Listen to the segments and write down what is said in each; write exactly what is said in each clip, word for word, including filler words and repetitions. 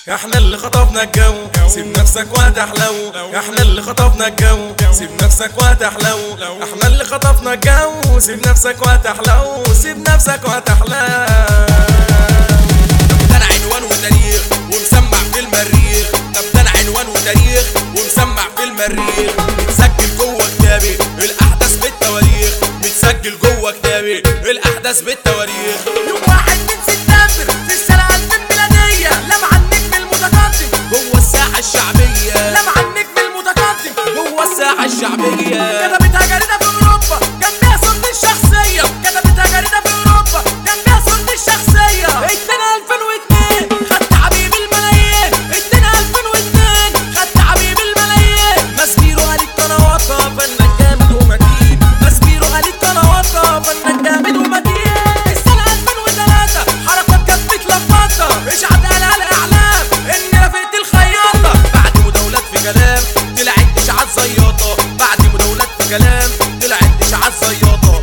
احنا اللي خطفنا الجو، سيب نفسك وهتحلو. احنا اللي خطفنا الجو، سيب نفسك وهتحلو. احنا اللي خطفنا الجو، سيب نفسك وهتحلو. سيب نفسك وهتحلو. طب ده انا عنوان وتاريخ ومسمع في المريخ. طب ده انا عنوان وتاريخ ومسمع في المريخ. متسجل جوه كتابي الاحداث بالتواريخ. متسجل جوه كتابي الاحداث بالتواريخ. يوم واحد من سبتمبر في السنة ألفين ميلادية لمع النجم المتقدم جوه الساحة الشعبية. لمع النجم المتقدم جوه الساحة الشعبية. كتبتها جريدة في أوروبا كان فيها صورتي الشخصية. كتبتها جريدة في أوروبا كان فيها صورتي الشخصية. اتنين ألفين واتنين خدت حبيب الملايين. اتنين ألفين واتنين خدت حبيب الملايين. مسبيرو قالت قنواتها فنان جامد ومتين. مسبيرو قالت قنواتها فنان جامد ومتين. السنة ألفين وتلاتة حركات كانت متلخبطة. اشاعات قالها الإعلام إني رافقت الخياطة. بعد مداولات في كلام طلعت اشاعات زياطة. بعد مداولات في كلام طلعت اشاعات زياطة.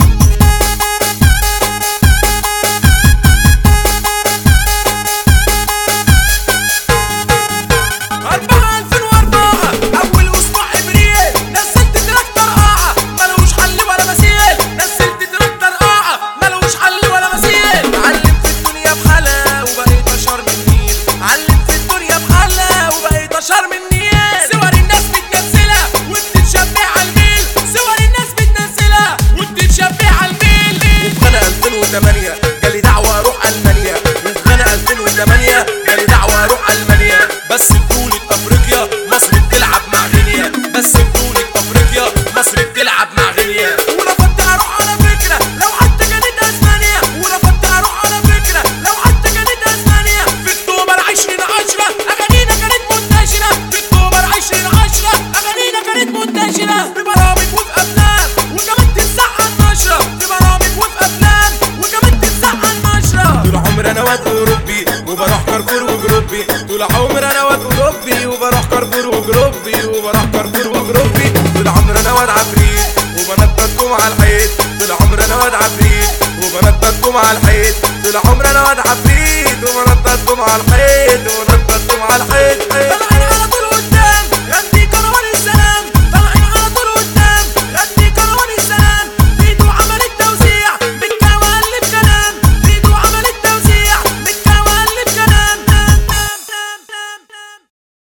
أربعة ألفين وأربعة أول أسبوع إبريل نزلت تراك طرقعة ملوش حل ولا مثيل. نزلت تراك طرقعة ملوش حل ولا مثيل. علم في الدنيا بحالة وبقيت اشهر من النيل. علم في الدنيا بحالة وبقيت أشهر من النيل. صور الناس بتنزلها وبتتشبه على الميل. صور الناس بتنزلها وبتتشبه على الميل. وفي سنة ألفين وتمانية جالي دعوة اروح المانيا. وفي سنة ألفين وتمانية جالي دعوة اروح المانيا. بس بطولة افريقيا مصر بتلعب مع غينيا. بس بطولة افريقيا مصر بتلعب مع غينيا. ورفضت أروح على فكرة لو حتى كانت أسبانيا. ورفضت أروح على فكرة لو حتى كانت أسبانيا. في أكتوبر عشرين عشرة أغانينا كانت منتشرة. في أكتوبر عشرين عشرة أغانينا كانت منتشرة. في برامج وفي أفلام وكمان تتذاع على النشرة. في برامج وفي أفلام وكمان تتذاع على النشرة. طول عمري انا واد اوروبي وبروح كارفور وجروبي. طول عمري انا واد اوروبي وبروح كارفور وجروبي. وبروح كارفور وجروبي. طول عمري انا واد عفريت وبنططكم على الحيط. طول عمري انا واد عفريت وبنططكم على الحيط. طول عمري انا واد عفريت وبنططكم على الحيط. وبنططكم على الحيط.